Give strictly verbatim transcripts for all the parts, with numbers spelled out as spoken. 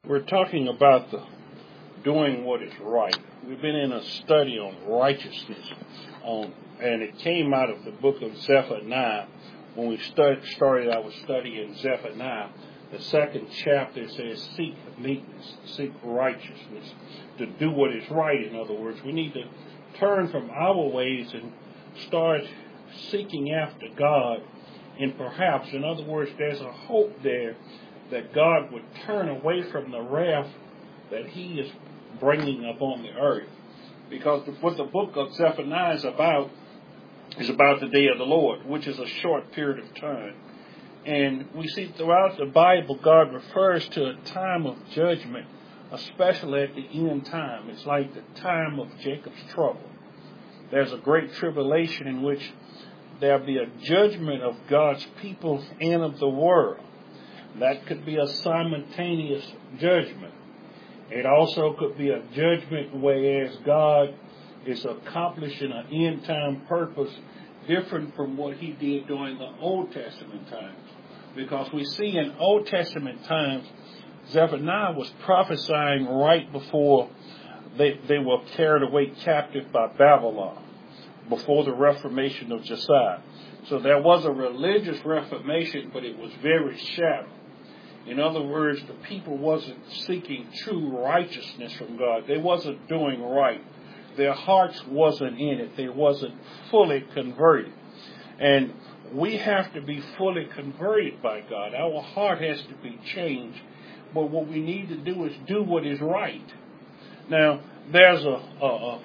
We're talking about the doing what is right. We've been in a study on righteousness, on, and it came out of the book of Zephaniah. When we start, started our study in Zephaniah, the second chapter says, seek meekness, seek righteousness, to do what is right. In other words, we need to turn from our ways and start seeking after God. And perhaps, in other words, there's a hope there that God would turn away from the wrath that he is bringing upon the earth. Because what the book of Zephaniah is about is about the day of the Lord, which is a short period of time. And we see throughout the Bible, God refers to a time of judgment, especially at the end time. It's like the time of Jacob's trouble. There's a great tribulation in which there'll be a judgment of God's people and of the world. That could be a simultaneous judgment. It also could be a judgment whereas God is accomplishing an end-time purpose different from what he did during the Old Testament times. Because we see in Old Testament times, Zephaniah was prophesying right before they, they were carried away captive by Babylon, before the Reformation of Josiah. So there was a religious reformation, but it was very shallow. In other words, the people wasn't seeking true righteousness from God. They wasn't doing right. Their hearts wasn't in it. They wasn't fully converted. And we have to be fully converted by God. Our heart has to be changed. But what we need to do is do what is right. Now, there's a, a, a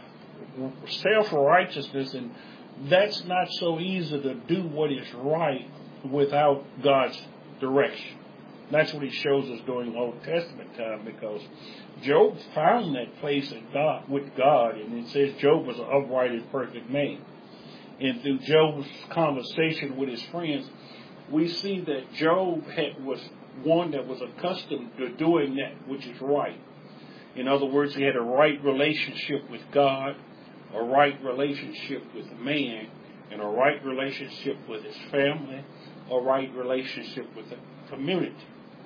self-righteousness, and that's not so easy to do what is right without God's direction. That's what he shows us during Old Testament time, because Job found that place in God, with God, and it says Job was an upright and perfect man. And through Job's conversation with his friends, we see that Job had, was one that was accustomed to doing that which is right. In other words, he had a right relationship with God, a right relationship with man, and a right relationship with his family, a right relationship with the community.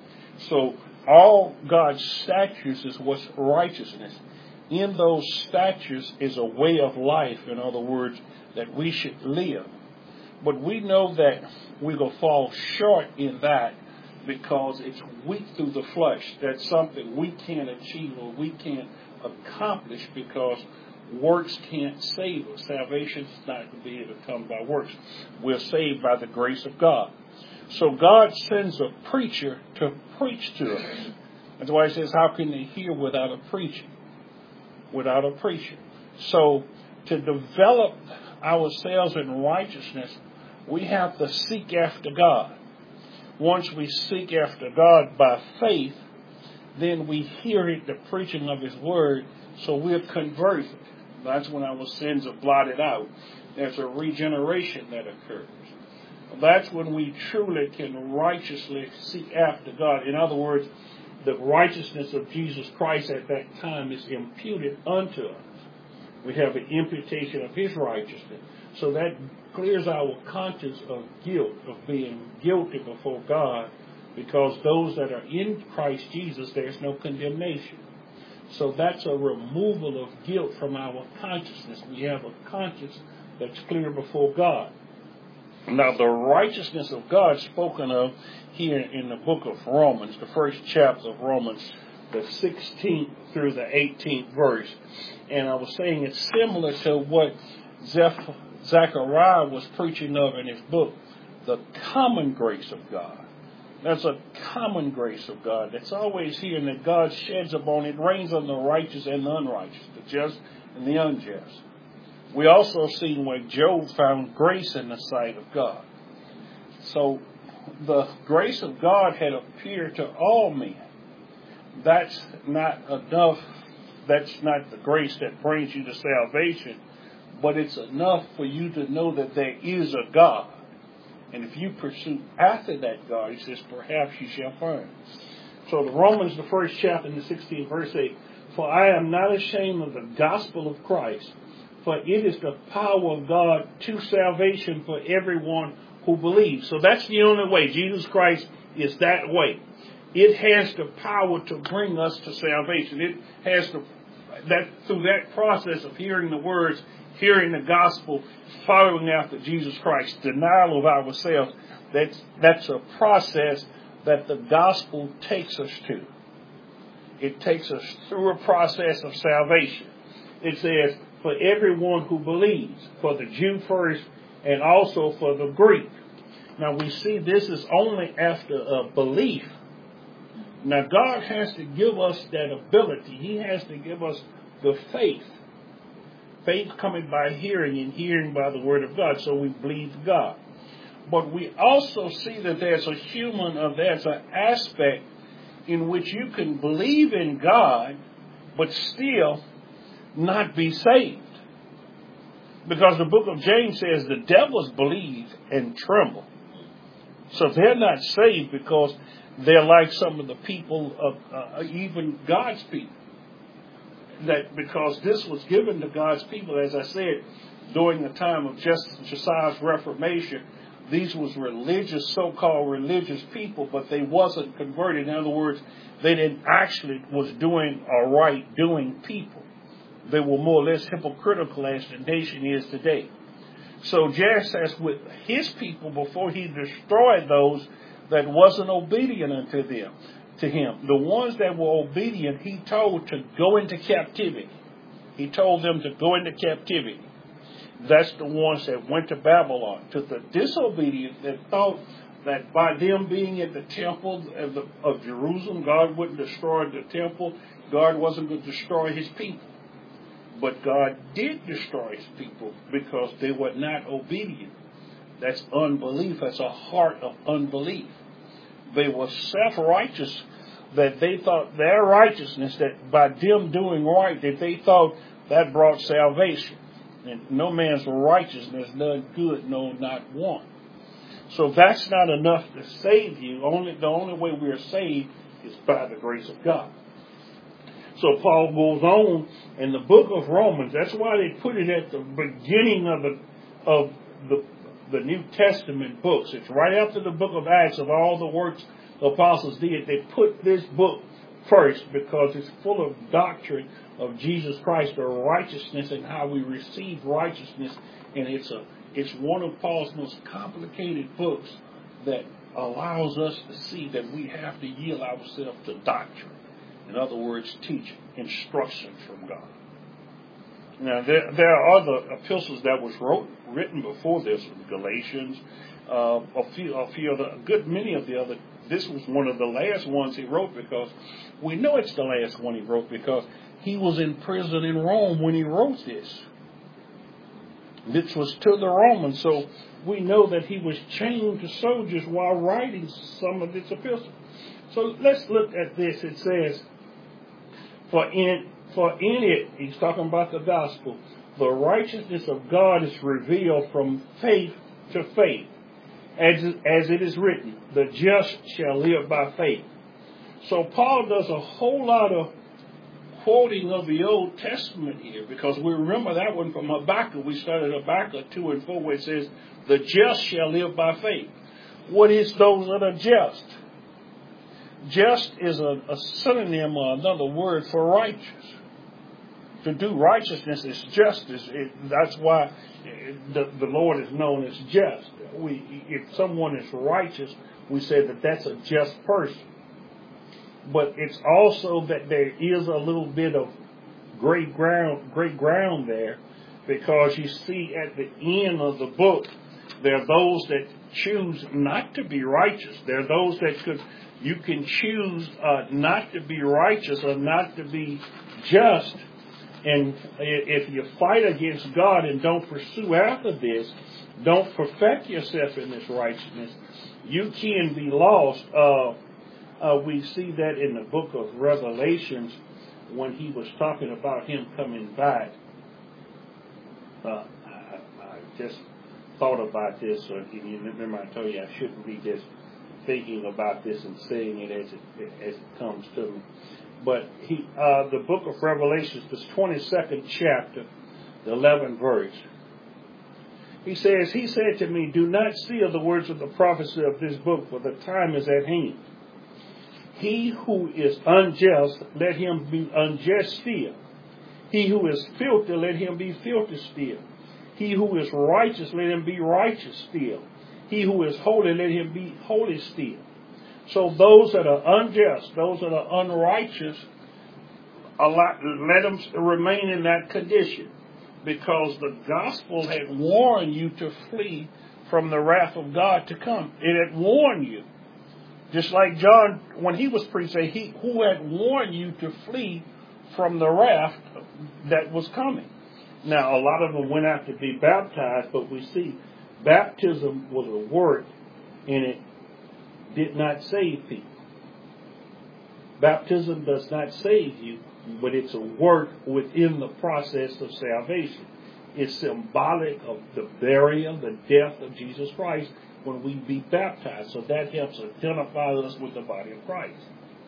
So all God's statutes is what's righteousness. In those statutes is a way of life, in other words, that we should live. But we know that we're going to fall short in that because it's weak through the flesh. That's something we can't achieve or we can't accomplish because works can't save us. Salvation is not to be able to come by works. We're saved by the grace of God. So God sends a preacher to preach to us. That's why he says, how can they hear without a preacher? Without a preacher. So to develop ourselves in righteousness, we have to seek after God. Once we seek after God by faith, then we hear it, the preaching of his word, so we're converted. That's when our sins are blotted out. There's a regeneration that occurs. That's when we truly can righteously seek after God. In other words, the righteousness of Jesus Christ at that time is imputed unto us. We have an imputation of his righteousness. So that clears our conscience of guilt, of being guilty before God, because those that are in Christ Jesus, there's no condemnation. So that's a removal of guilt from our consciousness. We have a conscience that's clear before God. Now, the righteousness of God spoken of here in the book of Romans, the first chapter of Romans, the sixteenth through the eighteenth verse. And I was saying it's similar to what Zeph- Zechariah was preaching of in his book, the common grace of God. That's a common grace of God that's always here, and that God sheds upon it, rains on the righteous and the unrighteous, the just and the unjust. We also see where Job found grace in the sight of God. So the grace of God had appeared to all men. That's not enough. That's not the grace that brings you to salvation, but it's enough for you to know that there is a God. And if you pursue after that God, he says, perhaps you shall find. So the Romans, the first chapter, in the sixteenth verse, say, for I am not ashamed of the gospel of Christ, for it is the power of God to salvation for everyone who believes. So that's the only way. Jesus Christ is that way. it has the power to bring us to salvation. It has the that through that process of hearing the words, hearing the gospel, following after Jesus Christ, denial of ourselves. That's that's a process that the gospel takes us to. It takes us through a process of salvation. It says, for everyone who believes, for the Jew first, and also for the Greek. Now we see this is only after a belief. Now God has to give us that ability. He has to give us the faith. Faith coming by hearing, and hearing by the word of God. So we believe God. But we also see that there's a human, or there's an aspect in which you can believe in God, but still not be saved. Because the book of James says the devils believe and tremble. So they're not saved because they're like some of the people of uh, even God's people. That because this was given to God's people, as I said, during the time of Josiah's Reformation, these was religious, so-called religious people, but they wasn't converted. In other words, they didn't actually was doing a right doing people. They were more or less hypocritical as the nation is today. So just as with his people before he destroyed those that wasn't obedient unto them, to him, the ones that were obedient, he told to go into captivity. He told them to go into captivity. That's the ones that went to Babylon. To the disobedient that thought that by them being at the temple of, the, of Jerusalem, God wouldn't destroy the temple. God wasn't going to destroy his people. But God did destroy his people because they were not obedient. That's unbelief. That's a heart of unbelief. They were self-righteous, that they thought their righteousness, that by them doing right, that they thought that brought salvation. And no man's righteousness done good, no, not one. So that's not enough to save you. Only the only way we are saved is by the grace of God. So Paul goes on in the book of Romans. That's why they put it at the beginning of the of the the New Testament books. It's right after the book of Acts of all the works the apostles did. They put this book first because it's full of doctrine of Jesus Christ, or righteousness, and how we receive righteousness. And it's a it's one of Paul's most complicated books that allows us to see that we have to yield ourselves to doctrine. In other words, teaching, instruction from God. Now, there, there are other epistles that was wrote, written before this, Galatians, uh, a few, a few other, a good many of the other. This was one of the last ones he wrote, because we know it's the last one he wrote because he was in prison in Rome when he wrote this. This was to the Romans, so we know that he was chained to soldiers while writing some of this epistle. So let's look at this. It says, For in for in it, he's talking about the gospel, the righteousness of God is revealed from faith to faith. As, as it is written, the just shall live by faith. So Paul does a whole lot of quoting of the Old Testament here, because we remember that one from Habakkuk. We started Habakkuk two and four, where it says, the just shall live by faith. What is those that are just? Just is a, a synonym or another word for righteous. To do righteousness is justice. It, that's why the, the Lord is known as just. We, if someone is righteous, we say that that's a just person. But it's also that there is a little bit of gray ground, gray ground there, because you see at the end of the book, there are those that choose not to be righteous. There are those that could, you can choose uh, not to be righteous or not to be just. And if you fight against God and don't pursue after this, don't perfect yourself in this righteousness, you can be lost. Uh, uh, we see that in the book of Revelations when he was talking about him coming back. Uh, I, I just thought about this. So you remember I told you I shouldn't be just thinking about this and saying it as it, as it comes to me. But he, uh, the book of Revelations, this twenty-second chapter, the eleventh verse, he says, he said to me, do not seal the words of the prophecy of this book, for the time is at hand. he who is unjust, let him be unjust still. He who is filthy, let him be filthy still. He who is righteous, let him be righteous still. He who is holy, let him be holy still. So those that are unjust, those that are unrighteous, let them remain in that condition, because the gospel had warned you to flee from the wrath of God to come. It had warned you. Just like John, when he was preaching, he who had warned you to flee from the wrath that was coming. Now, a lot of them went out to be baptized, but we see baptism was a work, and it did not save people. Baptism does not save you, but it's a work within the process of salvation. It's symbolic of the burial, the death of Jesus Christ when we be baptized. So that helps identify us with the body of Christ.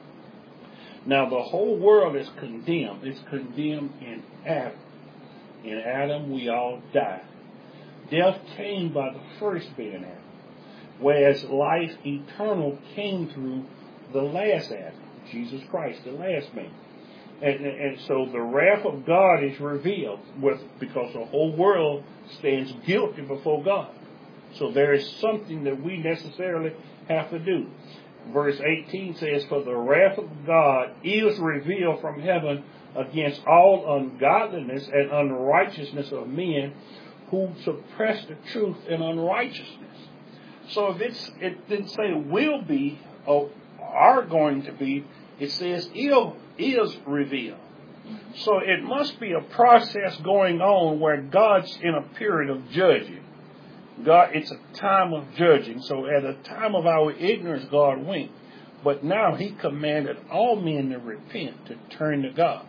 Now, the whole world is condemned. It's condemned in Adam. In Adam, we all die. Death came by the first being Adam, whereas life eternal came through the last Adam, Jesus Christ, the last man. And, and so the wrath of God is revealed with, because the whole world stands guilty before God. So there is something that we necessarily have to do. Verse eighteen says, for the wrath of God is revealed from heaven against all ungodliness and unrighteousness of men who suppress the truth in unrighteousness. So if it's, it didn't say will be or are going to be, it says ill is revealed. So it must be a process going on where God's in a period of judging. God, it's a time of judging. So at the time of our ignorance, God winked. But now he commanded all men to repent, to turn to God.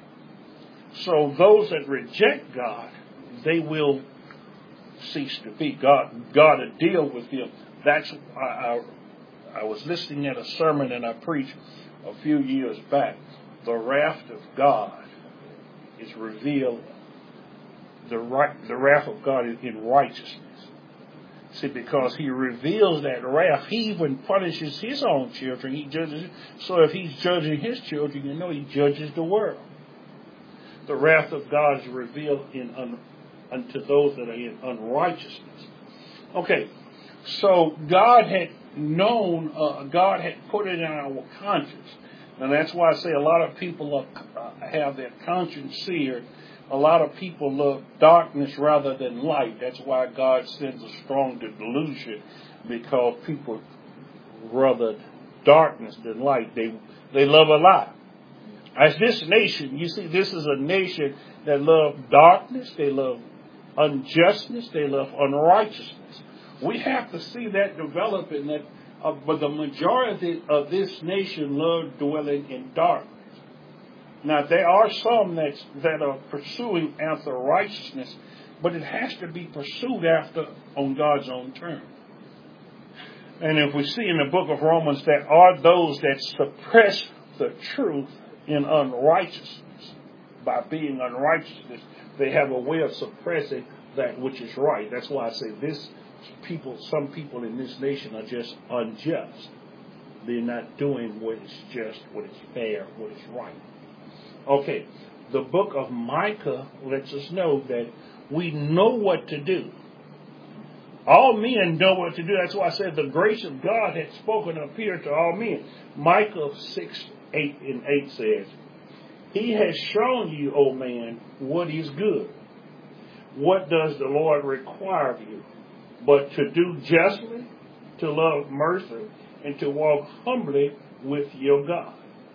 So those that reject God, they will cease to be. God, God will deal with them. That's I, I, I was listening at a sermon that I preached a few years back. The wrath of God is revealed. The right, the wrath of God is in righteousness. See, because he reveals that wrath, he even punishes his own children. He judges. So if he's judging his children, you know he judges the world. The wrath of God is revealed in un, unto those that are in unrighteousness. Okay, so God had known, uh, God had put it in our conscience. And that's why I say a lot of people are, uh, have their conscience seared. A lot of people love darkness rather than light. That's why God sends a strong delusion, because people rather darkness than light. They they love a lie. As this nation, you see, this is a nation that love darkness. They love unjustness. They love unrighteousness. We have to see that developing. That, uh, but the majority of this nation love dwelling in darkness. Now, there are some that's, that are pursuing after righteousness, but it has to be pursued after on God's own terms. And if we see in the book of Romans, there are those that suppress the truth in unrighteousness. By being unrighteousness, they have a way of suppressing that which is right. That's why I say this people, some people in this nation are just unjust. They're not doing what is just, what is fair, what is right. Okay, the book of Micah lets us know that we know what to do. All men know what to do. That's why I said the grace of God had spoken up here to all men. Micah six, eight and eight says, he has shown you, O man, what is good. What does the Lord require of you? But to do justly, to love mercy, and to walk humbly with your God.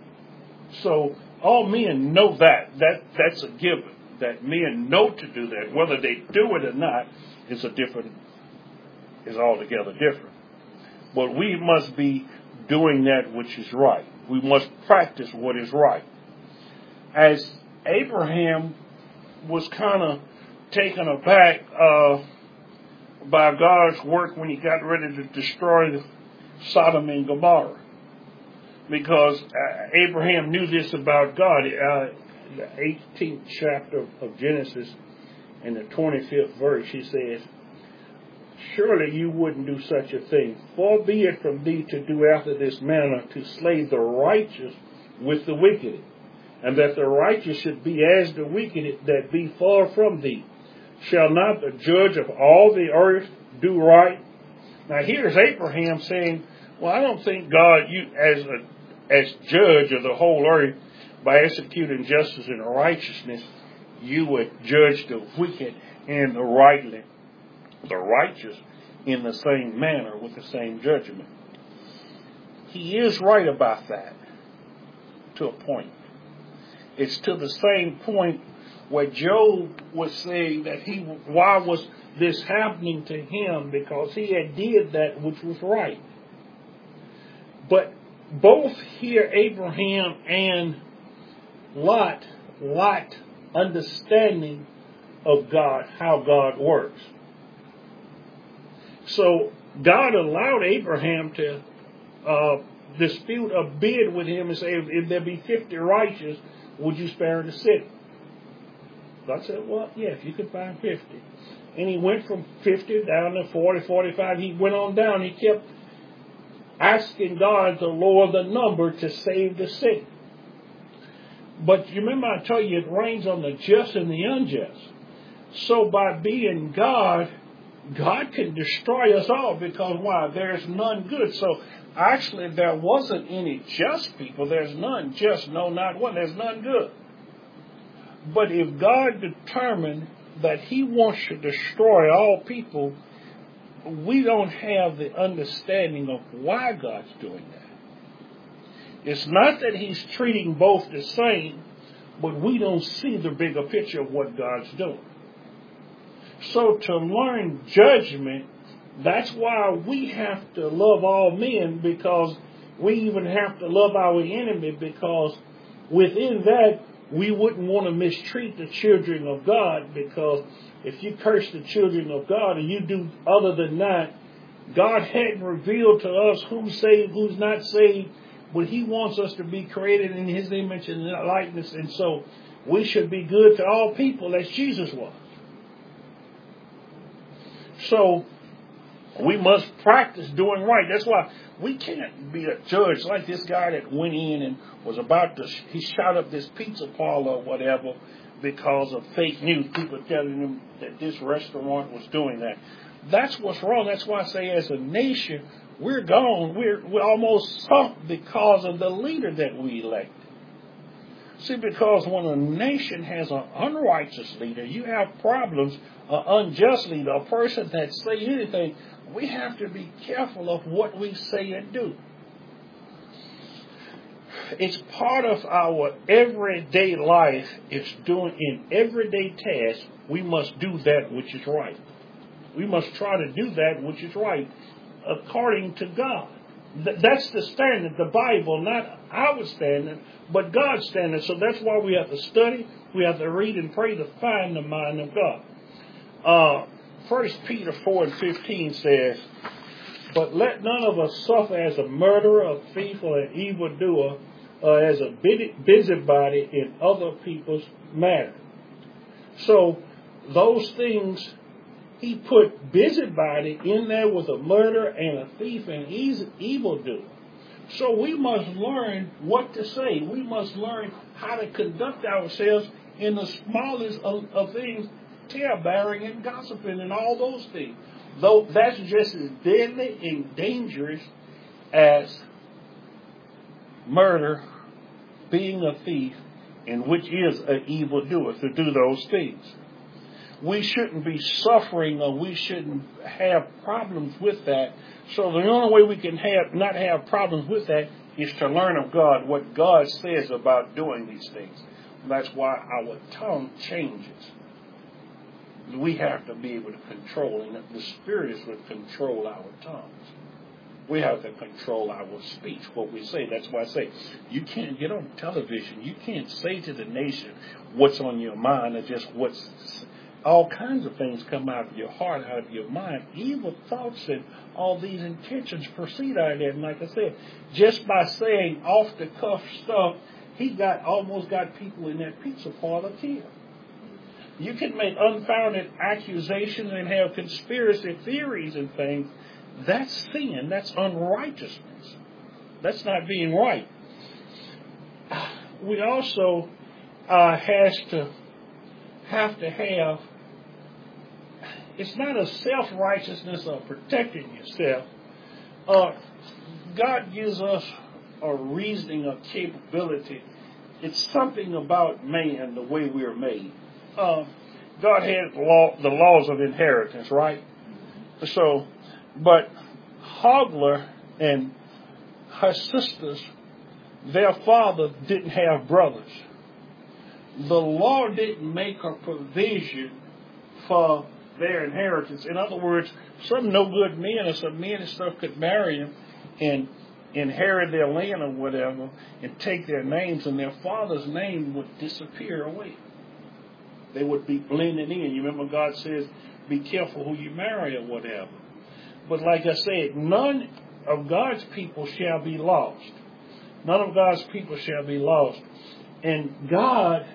So all men know that. That that's a given. That men know to do that. Whether they do it or not is a different, is altogether different. But we must be doing that which is right. We must practice what is right. As Abraham was kind of taken aback uh, by God's work when he got ready to destroy Sodom and Gomorrah. Because uh, Abraham knew this about God. Uh, the eighteenth chapter of Genesis, in the twenty-fifth verse, he says, surely you wouldn't do such a thing. Far be it from thee to do after this manner, to slay the righteous with the wicked, and that the righteous should be as the wicked that be far from thee. Shall not the judge of all the earth do right? Now here's Abraham saying, well, I don't think God, you as a as judge of the whole earth, by executing justice and righteousness, you would judge the wicked and the rightly, the righteous in the same manner with the same judgment. He is right about that to a point. It's to the same point where Job was saying that he, why was this happening to him? Because he had did that which was right. But both here, Abraham and Lot lacked understanding of God, how God works. So God allowed Abraham to uh, dispute a bid with him and say, if, if there be fifty righteous, would you spare the city? God said, well, yeah, if you could find fifty. And he went from fifty down to forty, forty-five. He went on down. He kept asking God to lower the number to save the city. But you remember I told you it rains on the just and the unjust. So by being God, God can destroy us all because why? There's none good. So actually there wasn't any just people. There's none just, no, not one. There's none good. But if God determined that he wants to destroy all people, we don't have the understanding of why God's doing that. It's not that he's treating both the same, but we don't see the bigger picture of what God's doing. So to learn judgment, that's why we have to love all men, because we even have to love our enemy, because within that, we wouldn't want to mistreat the children of God, because if you curse the children of God and you do other than that, God hadn't revealed to us who's saved, who's not saved, but he wants us to be created in his image and likeness, and so we should be good to all people as Jesus was. So we must practice doing right. That's why we can't be a judge like this guy that went in and was about to, he shot up this pizza parlor or whatever because of fake news. People telling him that this restaurant was doing that. That's what's wrong. That's why I say as a nation, we're gone. We're, we're almost sunk because of the leader that we elected. See, because when a nation has an unrighteous leader, you have problems, an unjust leader, a person that say anything, we have to be careful of what we say and do. It's part of our everyday life. It's doing in everyday tasks, we must do that which is right. We must try to do that which is right according to God. Th- that's the standard, the Bible, not our standard, but God's standard. So that's why we have to study, we have to read and pray to find the mind of God. Uh, First Peter four and fifteen says, but let none of us suffer as a murderer, a thief, or an evildoer, uh, as a busybody in other people's matters. So those things, he put busybody in there with a murderer and a thief and evildoer. So we must learn what to say. We must learn how to conduct ourselves in the smallest of, of things, tale-bearing and gossiping and all those things. Though that's just as deadly and dangerous as murder, being a thief, and which is an evildoer, to do those things. We shouldn't be suffering, or we shouldn't have problems with that. So the only way we can have not have problems with that is to learn of God, what God says about doing these things. That's why our tongue changes. We have to be able to control, and the Spirit is what control our tongues. We have to control our speech, what we say. That's why I say, you can't get on television. You can't say to the nation what's on your mind, or just what's, all kinds of things come out of your heart, out of your mind. Evil thoughts and all these intentions proceed out of that. And like I said, just by saying off-the-cuff stuff, he got almost got people in that pizza parlor killed. You can make unfounded accusations and have conspiracy theories and things. That's sin. That's unrighteousness. That's not being right. We also uh, has to have to have, it's not a self-righteousness of protecting yourself. Uh, God gives us a reasoning, a capability. It's something about man, the way we are made. Uh, God had law, the laws of inheritance, right? So, but Hogla and her sisters, their father didn't have brothers. The law didn't make a provision for their inheritance. In other words, some no good men or some men and stuff could marry them and inherit their land or whatever and take their names, and their father's name would disappear away. They would be blended in. You remember God says, be careful who you marry or whatever. But like I said, none of God's people shall be lost. None of God's people shall be lost. And God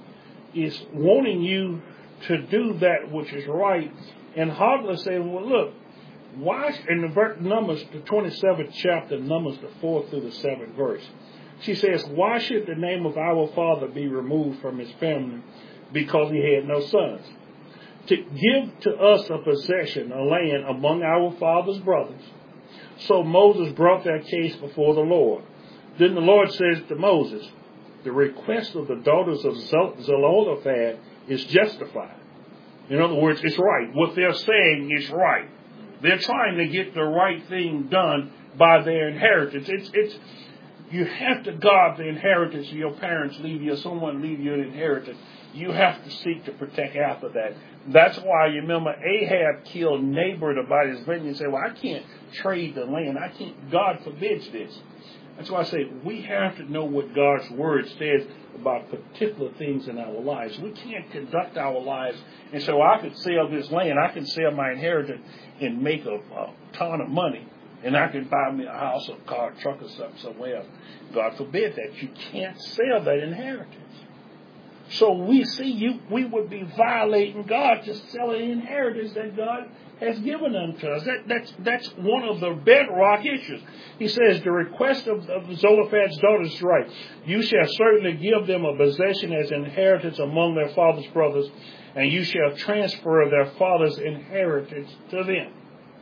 is wanting you to do that which is right. And Hogla said, well, look, why, in the verse, Numbers, the twenty-seventh chapter, Numbers, the fourth through the seventh verse, she says, why should the name of our father be removed from his family because he had no sons? To give to us a possession, a land among our father's brothers. So Moses brought that case before the Lord. Then the Lord says to Moses, the request of the daughters of Zelophehad is justified. In other words, it's right. What they're saying is right. They're trying to get the right thing done by their inheritance. It's, it's, you have to guard the inheritance your parents leave you, or someone leave you an inheritance. You have to seek to protect after that. That's why you remember Ahab killed Nabal about his vineyard and said, well, I can't trade the land. I can't, God forbids this. That's why I say we have to know what God's word says about particular things in our lives. We can't conduct our lives and say, well, I could sell this land, I can sell my inheritance and make a, a ton of money, and I can buy me a house, a car, a truck, or something somewhere else. God forbid that. You can't sell that inheritance. So we see you, we would be violating God to sell an inheritance that God has given unto us. That, that's, that's one of the bedrock issues. He says, the request of, of Zelophehad's daughters is right. You shall certainly give them a possession as inheritance among their father's brothers, and you shall transfer their father's inheritance to them.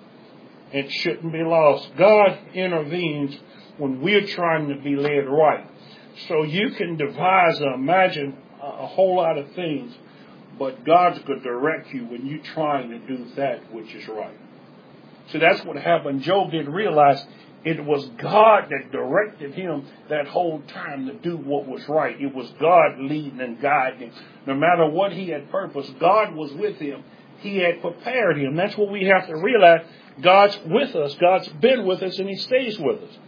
It shouldn't be lost. God intervenes when we're trying to be led right. So you can devise or imagine a whole lot of things, but God's going to direct you when you're trying to do that which is right. So that's what happened. Job didn't realize it was God that directed him that whole time to do what was right. It was God leading and guiding him. No matter what he had purposed, God was with him. He had prepared him. That's what we have to realize. God's with us. God's been with us, and he stays with us.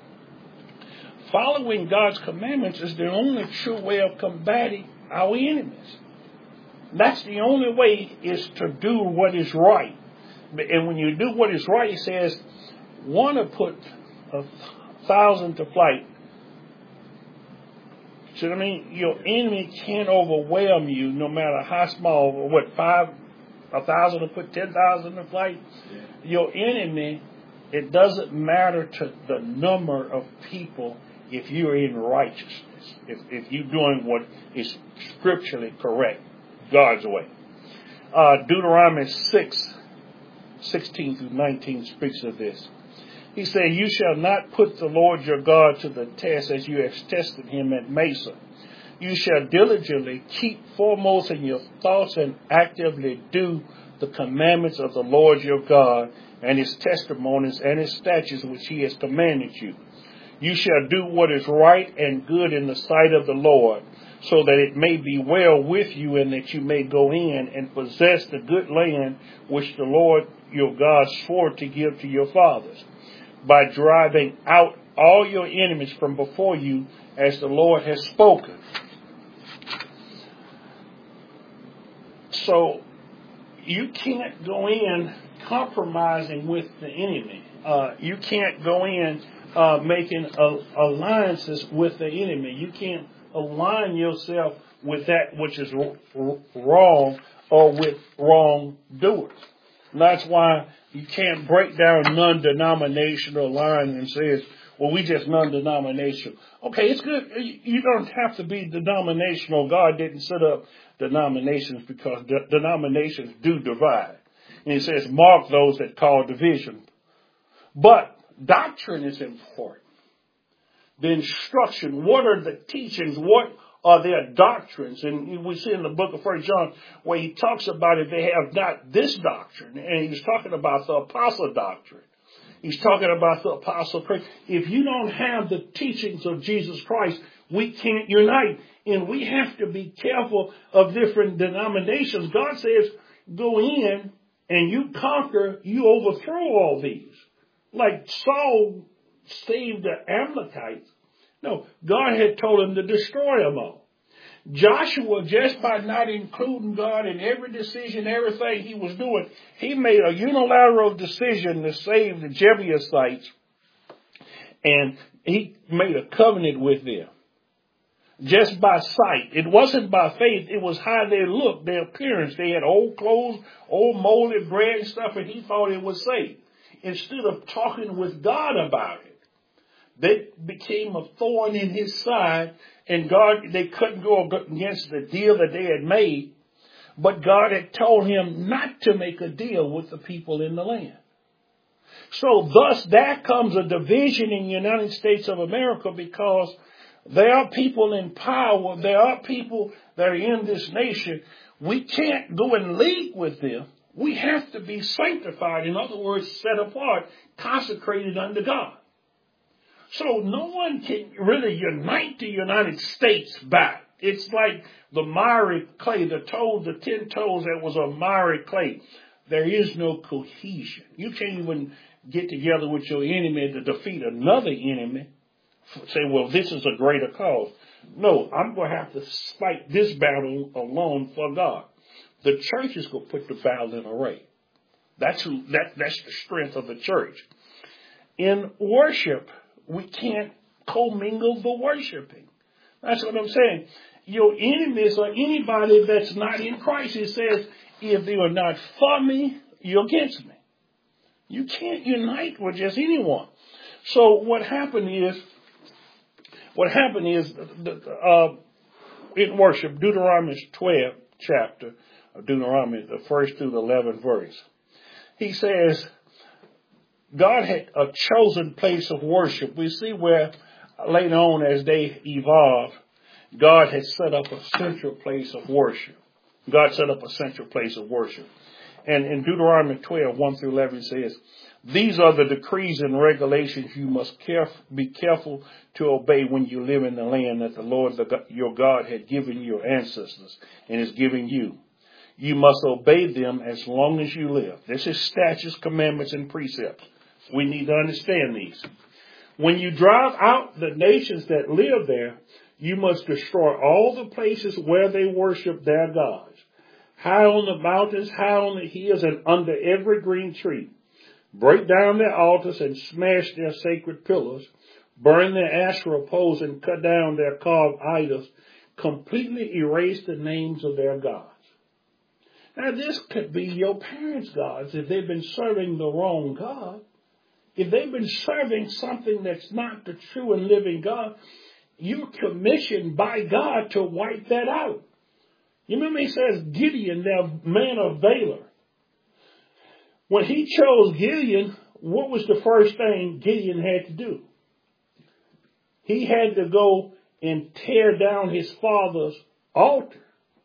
Following God's commandments is the only true way of combating our enemies. That's the only way, is to do what is right. And when you do what is right, he says, one to put a thousand to flight. So I mean, your enemy can't overwhelm you no matter how small, or what, five, a thousand to put ten thousand to flight. Your enemy, it doesn't matter to the number of people if you're in righteousness. If, if you're doing what is scripturally correct, God's way. Uh, Deuteronomy six, sixteen through nineteen speaks of this. He said, you shall not put the Lord your God to the test as you have tested him at Mesa. You shall diligently keep foremost in your thoughts and actively do the commandments of the Lord your God and his testimonies and his statutes which he has commanded you. You shall do what is right and good in the sight of the Lord, so that it may be well with you and that you may go in and possess the good land which the Lord your God swore to give to your fathers, by driving out all your enemies from before you as the Lord has spoken. So you can't go in compromising with the enemy. Uh, you can't go in Uh, making uh, alliances with the enemy. You can't align yourself with that which is r- r- wrong or with wrongdoers. And that's why you can't break down non-denominational line and says, well, we just non-denominational. Okay, it's good. You don't have to be denominational. God didn't set up denominations because de- denominations do divide. And he says, mark those that call division. But doctrine is important. The instruction, what are the teachings? What are their doctrines? And we see in the book of First John where he talks about if they have not this doctrine, and he's talking about the apostle doctrine. He's talking about the apostle Christ. If you don't have the teachings of Jesus Christ, we can't unite. And we have to be careful of different denominations. God says, go in and you conquer, you overthrow all these. Like Saul saved the Amalekites. No, God had told him to destroy them all. Joshua, just by not including God in every decision, everything he was doing, he made a unilateral decision to save the Jebusites, and he made a covenant with them. Just by sight. It wasn't by faith. It was how they looked, their appearance. They had old clothes, old molded bread and stuff, and he thought it was safe. Instead of talking with God about it, they became a thorn in his side, and God, they couldn't go against the deal that they had made. But God had told him not to make a deal with the people in the land. So thus, there comes a division in the United States of America because there are people in power. There are people that are in this nation. We can't go and league with them. We have to be sanctified. In other words, set apart, consecrated unto God. So no one can really unite the United States back. It's like the miry clay, the toes, the ten toes that was a miry clay. There is no cohesion. You can't even get together with your enemy to defeat another enemy. Say, well, this is a greater cause. No, I'm going to have to fight this battle alone for God. The church is going to put the battle in array. That's who. That, that's the strength of the church. In worship, we can't commingle the worshiping. That's what I'm saying. Your enemies or anybody that's not in Christ, it says, if they are not for me, you're against me. You can't unite with just anyone. So what happened is, what happened is, uh, in worship, Deuteronomy twelve chapter of Deuteronomy, the first through the eleventh verse, he says, God had a chosen place of worship. We see where later on as they evolved, God had set up a central place of worship. God set up a central place of worship. And in Deuteronomy twelve, one through eleven says, these are the decrees and regulations you must caref- be careful to obey when you live in the land that the Lord the, your God had given your ancestors and is giving you. You must obey them as long as you live. This is statutes, commandments, and precepts. We need to understand these. When you drive out the nations that live there, you must destroy all the places where they worship their gods. High on the mountains, high on the hills, and under every green tree. Break down their altars and smash their sacred pillars. Burn their Asherah poles and cut down their carved idols. Completely erase the names of their gods. Now this could be your parents' gods if they've been serving the wrong God. If they've been serving something that's not the true and living God, you're commissioned by God to wipe that out. You remember he says Gideon, the man of Valor. When he chose Gideon, what was the first thing Gideon had to do? He had to go and tear down his father's altar.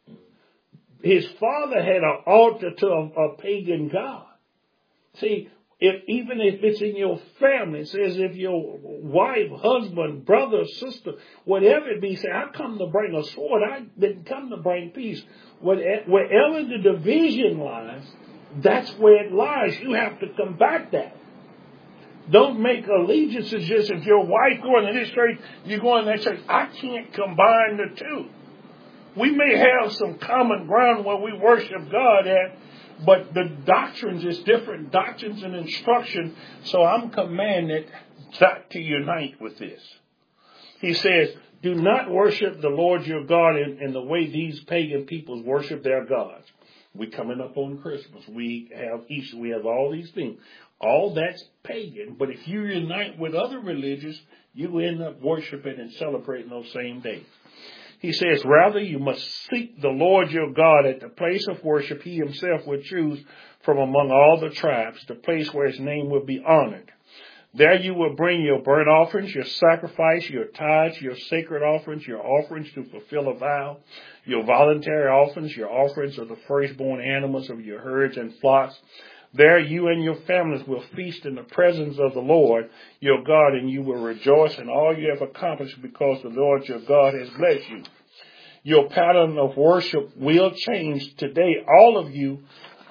His father had an altar to a, a pagan god. See, if, even if it's in your family, it says if your wife, husband, brother, sister, whatever it be, say, I come to bring a sword. I didn't come to bring peace. Wherever the division lies, that's where it lies. You have to combat that. Don't make allegiances just if your wife going to this church, you going to that church. I can't combine the two. We may have some common ground where we worship God at, but the doctrines is different doctrines and instruction. So I'm commanded not to unite with this. He says, do not worship the Lord your God in, in the way these pagan peoples worship their gods. We coming up on Christmas. We have Easter. We have all these things. All that's pagan. But if you unite with other religions, you end up worshiping and celebrating those same days. He says, rather you must seek the Lord your God at the place of worship he himself will choose from among all the tribes, the place where his name will be honored. There you will bring your burnt offerings, your sacrifice, your tithes, your sacred offerings, your offerings to fulfill a vow, your voluntary offerings, your offerings of the firstborn animals of your herds and flocks. There you and your families will feast in the presence of the Lord your God, and you will rejoice in all you have accomplished because the Lord your God has blessed you. Your pattern of worship will change today. All of you,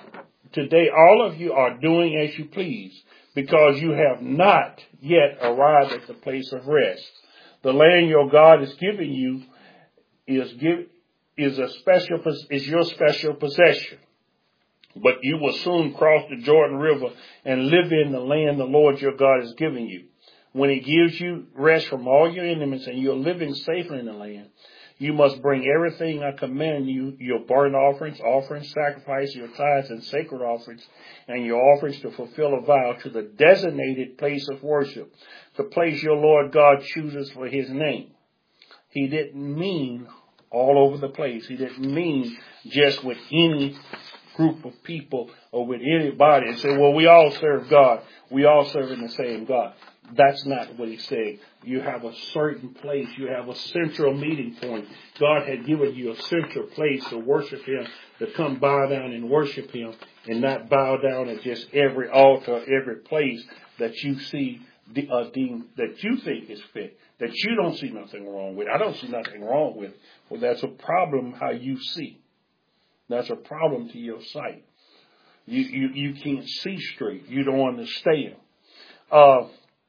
today all of you are doing as you please, because you have not yet arrived at the place of rest. The land your God is giving you is give is a special is your special possession. But you will soon cross the Jordan River and live in the land the Lord your God is giving you. When he gives you rest from all your enemies and you're living safely in the land, you must bring everything I command you, your burnt offerings, offerings, sacrifice, your tithes and sacred offerings, and your offerings to fulfill a vow to the designated place of worship, the place your Lord God chooses for his name. He didn't mean all over the place. He didn't mean just with any group of people or with anybody and say, well, we all serve God. We all serve in the same God. That's not what he's saying. You have a certain place. You have a central meeting point. God had given you a central place to worship him, to come bow down and worship him, and not bow down at just every altar, every place that you see, uh, deem, that you think is fit, that you don't see nothing wrong with. I don't see nothing wrong with. Well, that's a problem how you see. That's a problem to your sight. You, you, you can't see straight. You don't understand. Uh,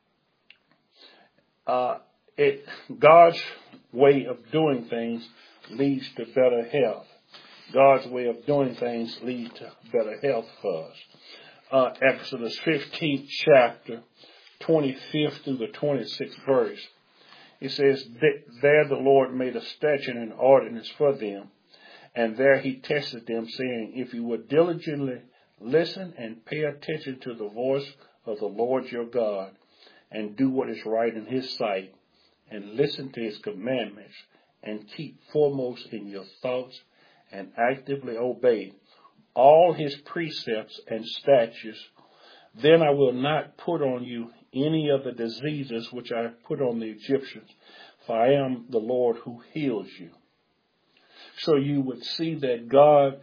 uh, it, God's way of doing things leads to better health. God's way of doing things leads to better health for us. Uh, Exodus fifteenth chapter, twenty-fifth through the twenty-sixth verse. It says, there the Lord made a statute and ordinance for them. And there he tested them, saying, if you would diligently listen and pay attention to the voice of the Lord your God, and do what is right in his sight, and listen to his commandments, and keep foremost in your thoughts, and actively obey all his precepts and statutes, then I will not put on you any of the diseases which I put on the Egyptians, for I am the Lord who heals you. So you would see that God,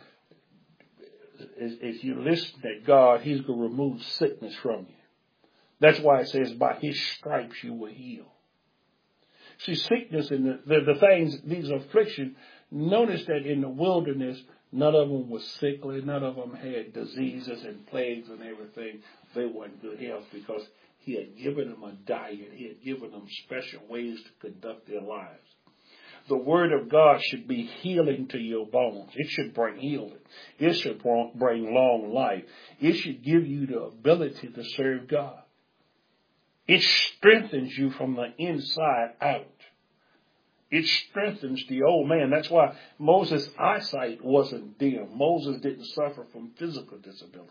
if you listen to God, he's going to remove sickness from you. That's why it says, by his stripes you were healed. See, sickness and the, the, the things, these afflictions, notice that in the wilderness, none of them was sickly. None of them had diseases and plagues and everything. They were in good health because he had given them a diet. He had given them special ways to conduct their lives. The word of God should be healing to your bones. It should bring healing. It should bring long life. It should give you the ability to serve God. It strengthens you from the inside out. It strengthens the old man. That's why Moses' eyesight wasn't dim. Moses didn't suffer from physical disability.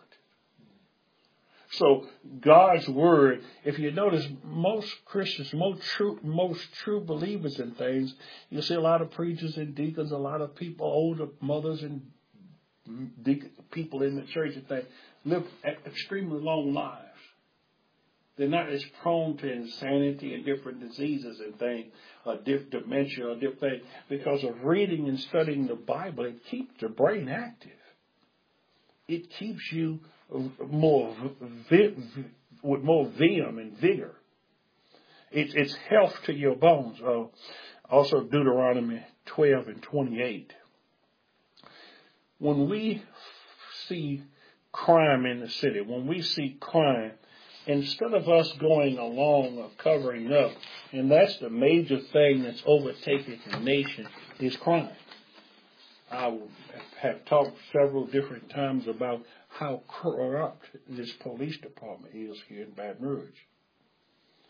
So God's word, if you notice, most Christians, most true, most true believers in things, you see a lot of preachers and deacons, a lot of people, older mothers and deacon, people in the church and things, live extremely long lives. They're not as prone to insanity and different diseases and things, or diff, dementia or different things, because of reading and studying the Bible. It keeps the brain active. It keeps you more vi- with more vim and vigor. It, it's health to your bones. Uh, also Deuteronomy twelve and twenty-eight. When we see crime in the city, when we see crime, instead of us going along or covering up, and that's the major thing that's overtaking the nation, is crime. I have talked several different times about how corrupt this police department is here in Baton Rouge.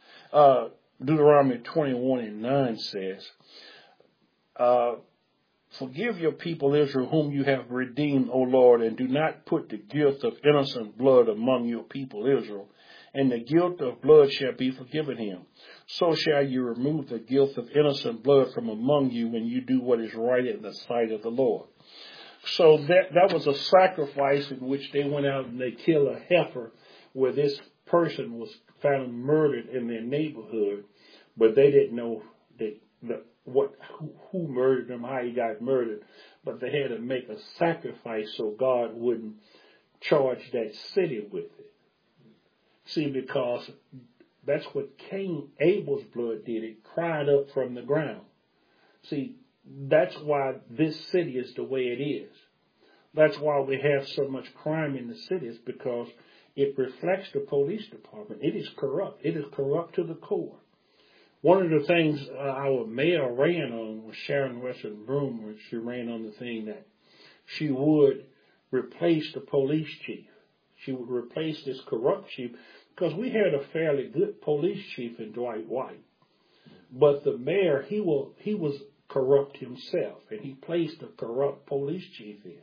Uh, Deuteronomy twenty-one and nine says, uh, Forgive your people Israel, whom you have redeemed, O Lord, and do not put the guilt of innocent blood among your people Israel, and the guilt of blood shall be forgiven him. So shall you remove the guilt of innocent blood from among you when you do what is right in the sight of the Lord. So that, that was a sacrifice in which they went out and they killed a heifer where this person was found murdered in their neighborhood, but they didn't know that, the, what who, who murdered him, how he got murdered, but they had to make a sacrifice so God wouldn't charge that city with it. See, because that's what Cain, Abel's blood did. It cried up from the ground. See, that's why this city is the way it is. That's why we have so much crime in the cities, because it reflects the police department. It is corrupt. It is corrupt to the core. One of the things uh, our mayor ran on was Sharon Wesson Broom, where she ran on the thing that she would replace the police chief. She would replace this corrupt chief, because we had a fairly good police chief in Dwight White. But the mayor, he will, he was corrupt himself, and he placed a corrupt police chief in.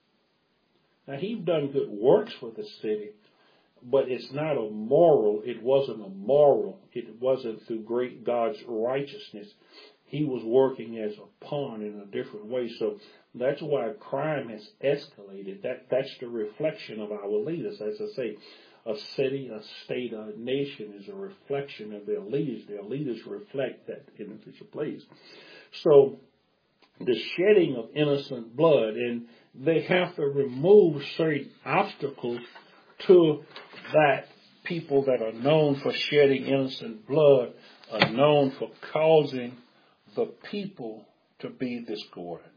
Now, he done good works for the city, but it's not a moral. It wasn't a moral. It wasn't through great God's righteousness. He was working as a pawn in a different way. So that's why crime has escalated. That that's the reflection of our leaders. As I say, a city, a state, a nation is a reflection of their leaders. Their leaders reflect that in official place. So the shedding of innocent blood, and they have to remove certain obstacles to that. People that are known for shedding innocent blood are known for causing the people to be discordant.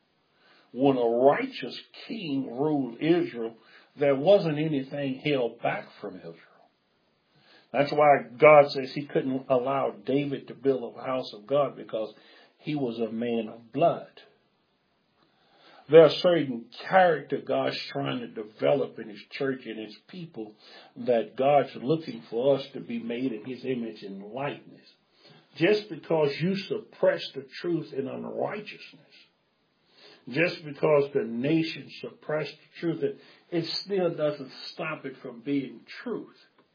When a righteous king ruled Israel, there wasn't anything held back from Israel. That's why God says he couldn't allow David to build a house of God, because he was a man of blood. There are certain character God's trying to develop in his church and his people that God's looking for us to be made in his image and likeness. Just because you suppress the truth in unrighteousness, just because the nation suppressed the truth, it still doesn't stop it from being truth.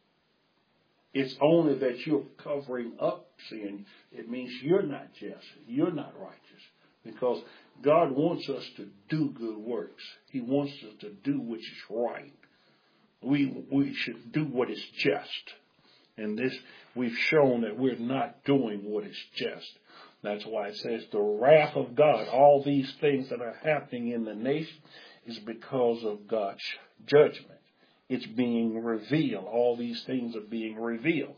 It's only that you're covering up sin. It means you're not just, you're not righteous. Because God wants us to do good works. He wants us to do which is right. We we should do what is just. And this, we've shown that we're not doing what is just. That's why it says the wrath of God, all these things that are happening in the nation, is because of God's judgment. It's being revealed. All these things are being revealed.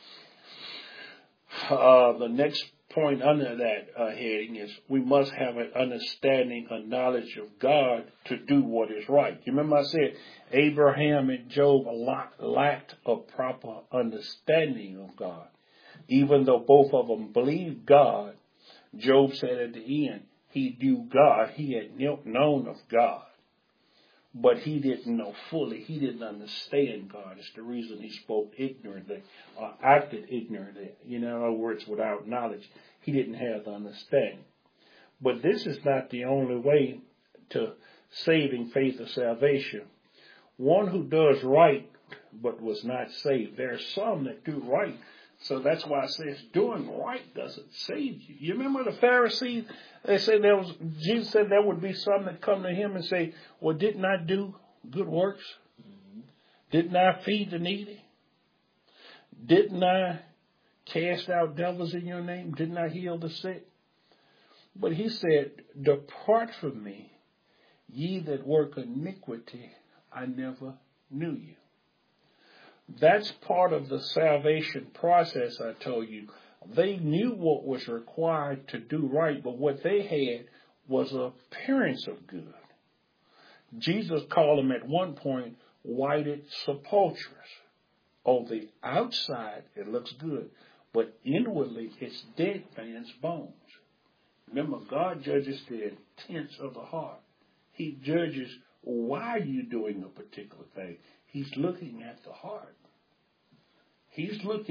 Uh, the next point under that uh, heading is we must have an understanding, a knowledge of God to do what is right. You remember I said Abraham and Job lacked a proper understanding of God. Even though both of them believed God, Job said at the end, he knew God. He had known of God. But he didn't know fully. He didn't understand God. It's the reason he spoke ignorantly or acted ignorantly. You know, in other words, without knowledge. He didn't have the understanding. But this is not the only way to saving faith or salvation. One who does right but was not saved. There are some that do right. So that's why it says doing right doesn't save you. You remember the Pharisees? They said there was, Jesus said there would be some that come to him and say, well, didn't I do good works? Mm-hmm. Didn't I feed the needy? Didn't I cast out devils in your name? Didn't I heal the sick? But he said, depart from me, ye that work iniquity, I never knew you. That's part of the salvation process I told you. They knew what was required to do right, but what they had was an appearance of good. Jesus called them at one point whited sepulchres. On the outside, it looks good, but inwardly, it's dead man's bones. Remember, God judges the intents of the heart. He judges why you're doing a particular thing. He's looking at the heart. He's looking,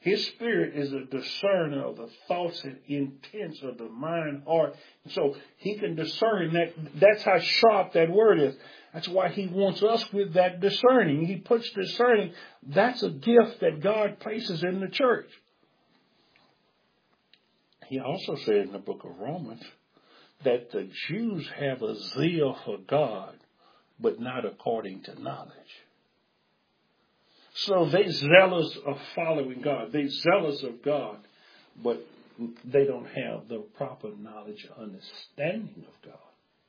His spirit is a discerner of the thoughts and intents of the mind, heart. So he can discern that. That's how sharp that word is. That's why he wants us with that discerning. He puts discerning. That's a gift that God places in the church. He also said in the book of Romans that the Jews have a zeal for God, but not according to knowledge. So they zealous of following God. They zealous of God, but they don't have the proper knowledge or understanding of God.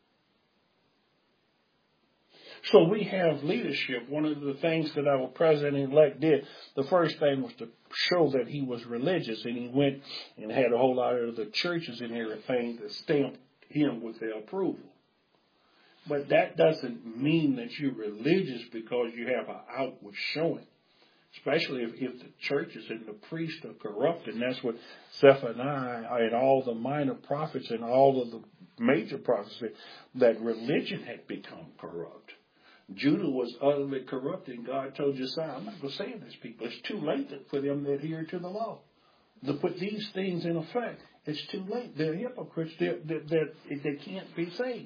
So we have leadership. One of the things that our president-elect did, the first thing was to show that he was religious, and he went and had a whole lot of the churches and everything to stamp him with their approval. But that doesn't mean that you're religious because you have an outward showing, especially if, if the churches and the priests are corrupt. And that's what Zephaniah and all the minor prophets and all of the major prophets said, that religion had become corrupt. Judah was utterly corrupt, and God told Josiah, I'm not going to save these people. It's too late for them to adhere to the law, to put these things in effect. It's too late. They're hypocrites. They're, they're, they're, they can't be saved.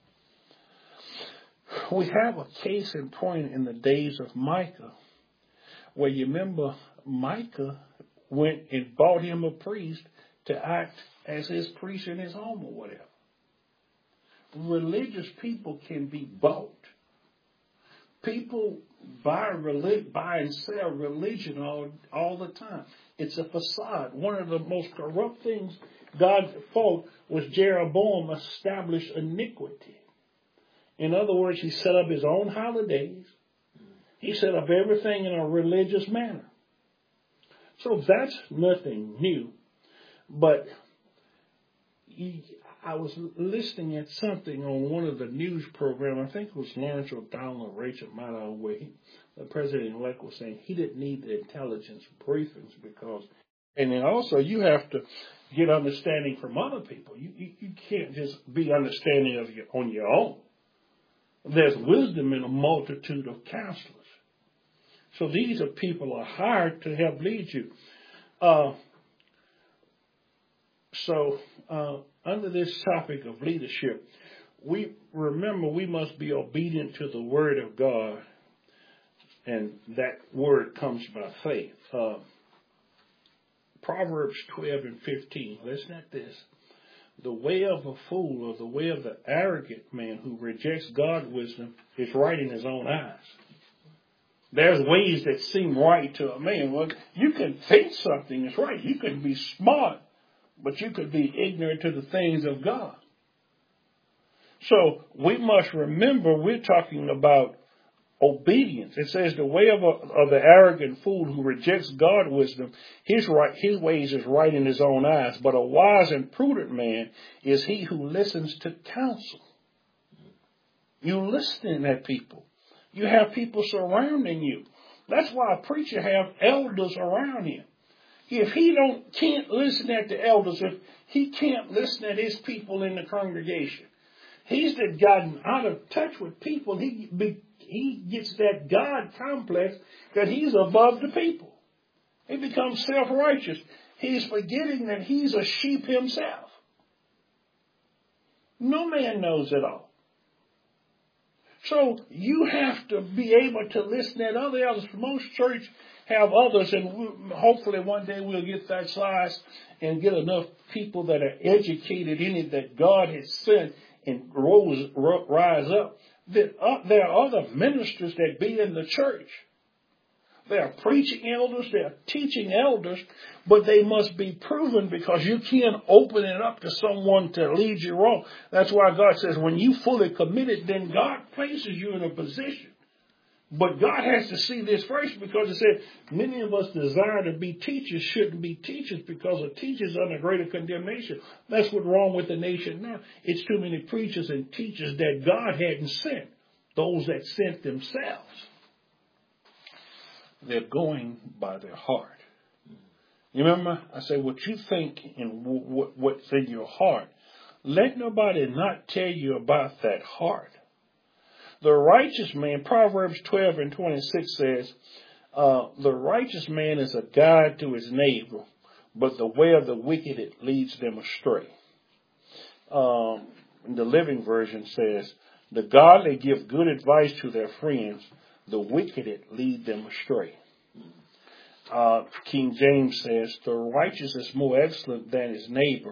We have a case in point in the days of Micah, where you remember Micah went and bought him a priest to act as his priest in his home or whatever. Religious people can be bought. People buy, relig- buy and sell religion all, all the time. It's a facade. One of the most corrupt things God fought was Jeroboam established iniquity. In other words, he set up his own holidays. He set up everything in a religious manner. So that's nothing new. But he, I was listening at something on one of the news programs. I think it was Lawrence O'Donnell or Rachel Maddow, where he, the president-elect was saying he didn't need the intelligence briefings because, and then also you have to get understanding from other people. You, you, you can't just be understanding of your, on your own. There's wisdom in a multitude of counselors. So these are people who are hired to help lead you. Uh, so uh, under this topic of leadership, we remember we must be obedient to the word of God, and that word comes by faith. Uh, Proverbs twelve and fifteen. Listen at this. The way of a fool or the way of the arrogant man who rejects God's wisdom is right in his own eyes. There's ways that seem right to a man. Well, you can think something is right. You can be smart, but you could be ignorant to the things of God. So we must remember we're talking about obedience. It says the way of, a, of the arrogant fool who rejects God's wisdom, his right, his ways is right in his own eyes. But a wise and prudent man is he who listens to counsel. You listening at people. You have people surrounding you. That's why a preacher have elders around him. If he don't can't listen at the elders, if he can't listen at his people in the congregation, he's that gotten out of touch with people. He be, he gets that God complex that he's above the people. He becomes self-righteous. He's forgetting that he's a sheep himself. No man knows it all. So you have to be able to listen at other elders. Most church have others, and hopefully one day we'll get that size and get enough people that are educated in it that God has sent and rose, rise up. That uh, there are other ministers that be in the church. There are preaching elders, there are teaching elders, but they must be proven because you can't open it up to someone to lead you wrong. That's why God says when you fully committed, then God places you in a position. But God has to see this first because it said many of us desire to be teachers shouldn't be teachers because a teacher's under greater condemnation. That's what's wrong with the nation now. It's too many preachers and teachers that God hadn't sent, those that sent themselves. They're going by their heart. You remember, I said, what you think and w- w- what's in your heart, let nobody not tell you about that heart. The righteous man, Proverbs twelve and twenty-six says, uh, Uh, the righteous man is a guide to his neighbor, but the way of the wicked, it leads them astray. Um, the Living Version says, the godly give good advice to their friends, the wicked it lead them astray. Uh, King James says, the righteous is more excellent than his neighbor,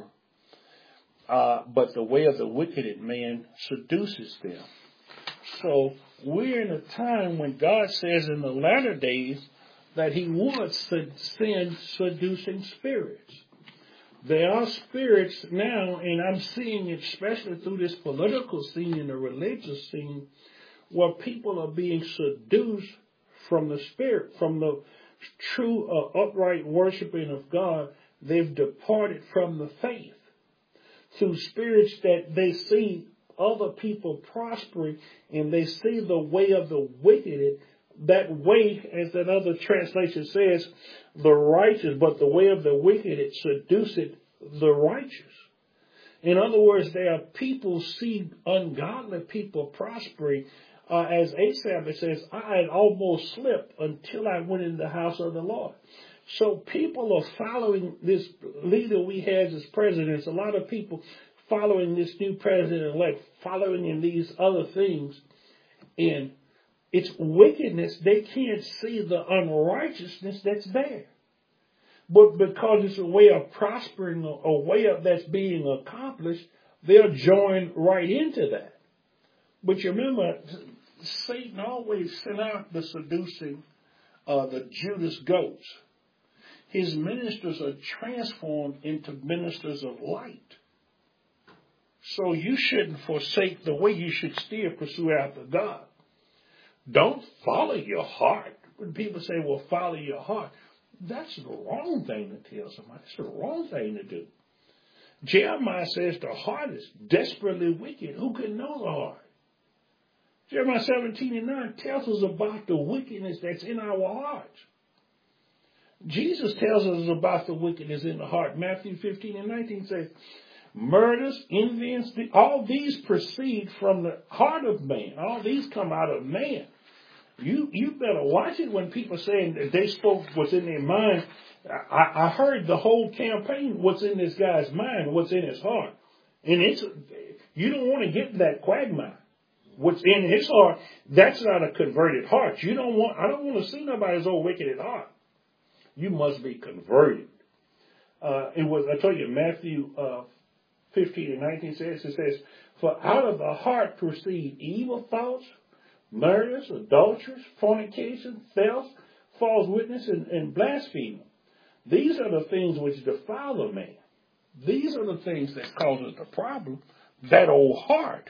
uh, but the way of the wicked man seduces them. So we're in a time when God says in the latter days that he wants to send seducing spirits. There are spirits now, and I'm seeing it especially through this political scene and the religious scene, where people are being seduced from the spirit, from the true uh, upright worshiping of God. They've departed from the faith through spirits that they see other people prospering, and they see the way of the wicked. That way, as that other translation says, the righteous, but the way of the wicked, it seduceth the righteous. In other words, there are people see ungodly people prospering. Uh, as Asaph, it says, I had almost slipped until I went in the house of the Lord. So people are following this leader we have as president. A lot of people following this new president-elect, following in these other things. And it's wickedness. They can't see the unrighteousness that's there. But because it's a way of prospering, a way of that's being accomplished, they'll join right into that. But you remember, Satan always sent out the seducing, uh, the Judas goats. His ministers are transformed into ministers of light. So you shouldn't forsake the way. You should still pursue after God. Don't follow your heart. When people say, well, follow your heart, that's the wrong thing to tell somebody. That's the wrong thing to do. Jeremiah says the heart is desperately wicked. Who can know the heart? Jeremiah seventeen and nine tells us about the wickedness that's in our hearts. Jesus tells us about the wickedness in the heart. Matthew fifteen and nineteen says, murders, envies, all these proceed from the heart of man. All these come out of man. You you better watch it when people saying that they spoke what's in their mind. I, I heard the whole campaign, what's in this guy's mind, what's in his heart. And it's you don't want to get in that quagmire. What's in his heart, that's not a converted heart. You don't want I don't want to see nobody's old wicked at heart. You must be converted. Uh, it was I told you Matthew uh, fifteen and nineteen says it says, for out of the heart proceed evil thoughts, murders, adulteries, fornication, theft, false witness, and, and blasphemy. These are the things which defile a man. These are the things that causes the problem. That old heart.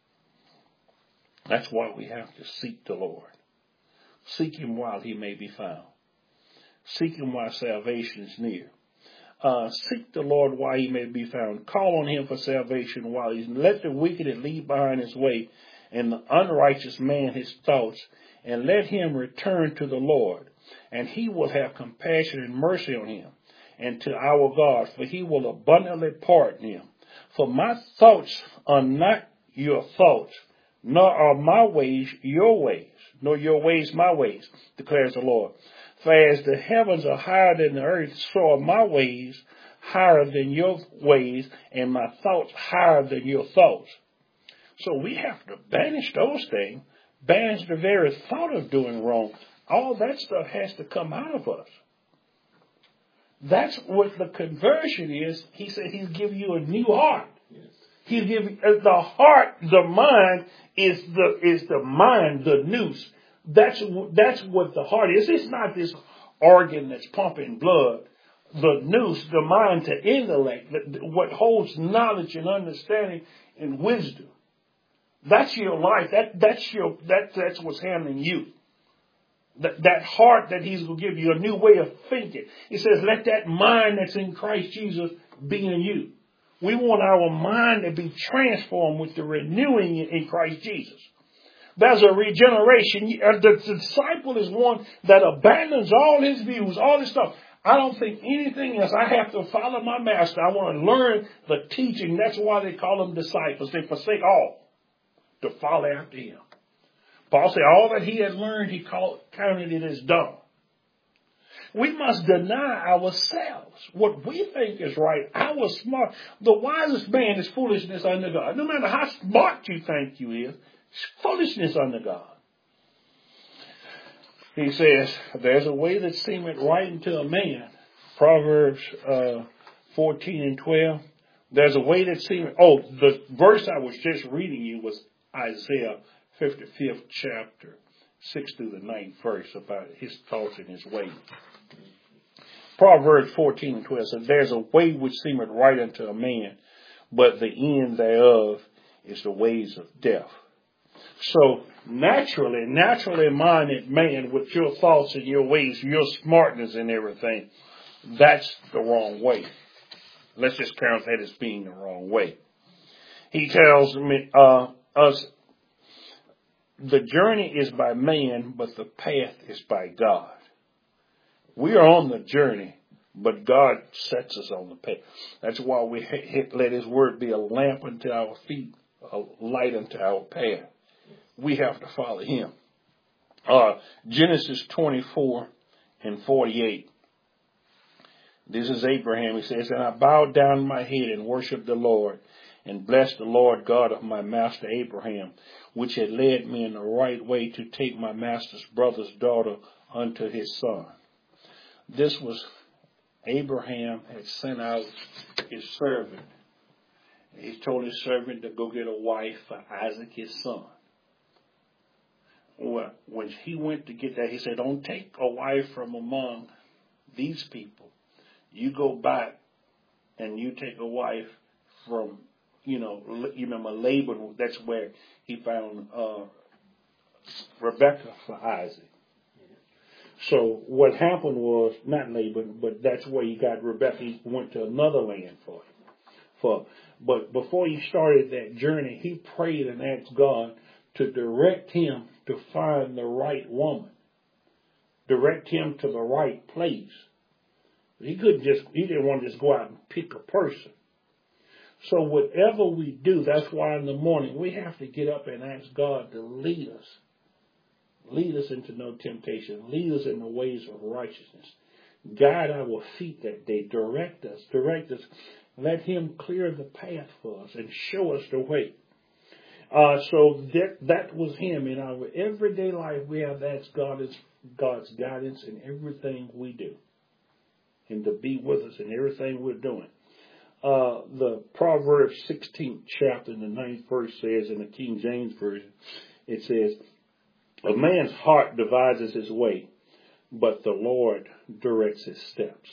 That's why we have to seek the Lord. Seek him while he may be found. Seek him while salvation is near. Uh, seek the Lord while he may be found. Call on him for salvation while he's let the wicked leave behind his way, and the unrighteous man his thoughts, and let him return to the Lord, and he will have compassion and mercy on him, and to our God, for he will abundantly pardon him. For my thoughts are not your thoughts, nor are my ways your ways, nor your ways my ways, declares the Lord. For as the heavens are higher than the earth, so are my ways higher than your ways, and my thoughts higher than your thoughts. So we have to banish those things, banish the very thought of doing wrong. All that stuff has to come out of us. That's what the conversion is. He said he's giving you a new heart. Yes. He's giving the heart, the mind is the is the mind, the nous. That's that's what the heart is. It's not this organ that's pumping blood. The nous, the mind to intellect, what holds knowledge and understanding and wisdom. That's your life. That that's your that that's what's handling you. That that heart that he's going to give you, a new way of thinking. He says, let that mind that's in Christ Jesus be in you. We want our mind to be transformed with the renewing in Christ Jesus. There's a regeneration. The disciple is one that abandons all his views, all this stuff. I don't think anything else. I have to follow my master. I want to learn the teaching. That's why they call them disciples. They forsake all to follow after him. Paul said all that he had learned, he called, counted it as dung. We must deny ourselves what we think is right. Our smart, the wisest man is foolishness under God. No matter how smart you think you is, it's foolishness under God. He says, there's a way that seemeth right unto a man. Proverbs uh, fourteen and twelve. There's a way that seemeth. Oh, the verse I was just reading you was Isaiah fifty-fifth chapter, six through the ninth verse, about his thoughts and his ways. Proverbs fourteen and twelve says, there's a way which seemeth right unto a man, but the end thereof is the ways of death. So naturally, naturally minded man with your thoughts and your ways, your smartness and everything, that's the wrong way. Let's just count that as being the wrong way. He tells me, uh, us, the journey is by man, but the path is by God. We are on the journey, but God sets us on the path. That's why we hit, let His word be a lamp unto our feet, a light unto our path. We have to follow Him. Uh, Genesis twenty-four and forty-eight. This is Abraham. He says, and I bowed down my head and worshiped the Lord and blessed the Lord God of my master Abraham, which had led me in the right way to take my master's brother's daughter unto his son. This was Abraham had sent out his servant. He told his servant to go get a wife for Isaac, his son. Well, when he went to get that, he said, don't take a wife from among these people. You go back and you take a wife from, you know, you remember Laban, that's where he found uh, Rebekah for Isaac. So what happened was, not Laban, but that's where he got Rebekah. He went to another land for it. For, but before he started that journey, he prayed and asked God to direct him to find the right woman. Direct him to the right place. He couldn't just, he didn't want to just go out and pick a person. So whatever we do, that's why in the morning we have to get up and ask God to lead us. Lead us into no temptation. Lead us in the ways of righteousness. Guide our feet that day. Direct us. Direct us. Let Him clear the path for us and show us the way. Uh, so that, that was Him. In our everyday life, we have to ask God, God's guidance in everything we do. And to be with us in everything we're doing. Uh, the Proverbs sixteenth chapter in the ninth verse says, in the King James Version, it says, a man's heart devises his way, but the Lord directs his steps.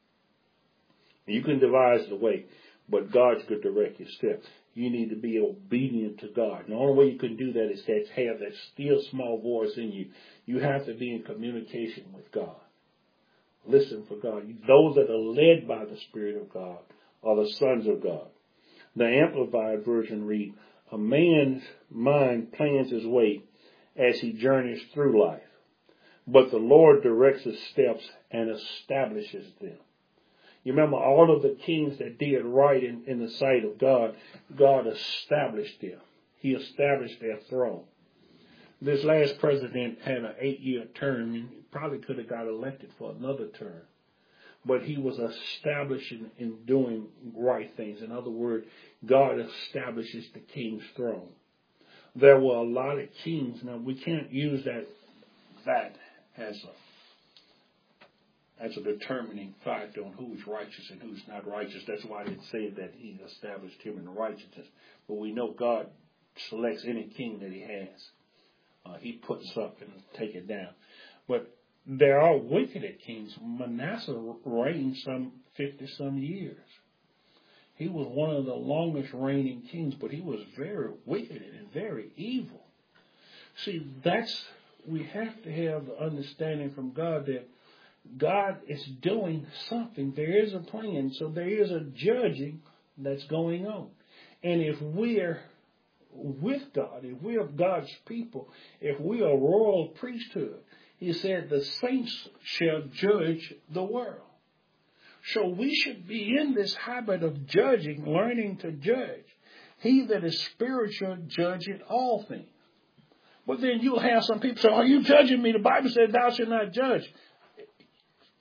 You can devise the way, but God's going to direct your steps. You need to be obedient to God. The only way you can do that is to have that still small voice in you. You have to be in communication with God. Listen for God. Those that are led by the Spirit of God are the sons of God. The Amplified Version reads, a man's mind plans his way as he journeys through life, but the Lord directs his steps and establishes them. You remember all of the kings that did right in, in the sight of God, God established them. He established their throne. This last president had an eight-year term and probably could have got elected for another term. But he was establishing and doing right things. In other words, God establishes the king's throne. There were a lot of kings. Now, we can't use that that as a, as a determining factor on who's righteous and who's not righteous. That's why I didn't say that he established him in righteousness. But we know God selects any king that He has. Uh, he puts up and take it down. But there are wicked kings. Manasseh reigned some fifty some years. He was one of the longest reigning kings, but he was very wicked and very evil. See, that's, we have to have the understanding from God that God is doing something. There is a plan, so there is a judging that's going on. And if we're with God, if we are God's people, if we are royal priesthood, He said the saints shall judge the world. So we should be in this habit of judging, learning to judge. He that is spiritual judgeth all things. But then you'll have some people say, are you judging me? The Bible said thou shalt not judge.